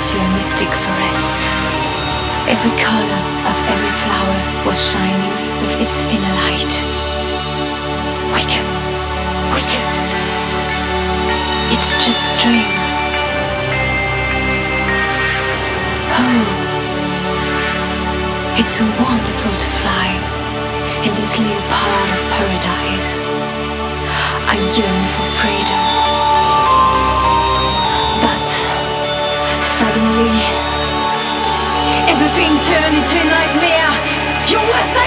into a mystic forest. Every color of every flower was shining with its inner light. Wake up, wake up. It's just a dream. Oh, it's so wonderful to fly in this little part of paradise. I yearn for freedom. But suddenly, everything turned into a nightmare. You're worth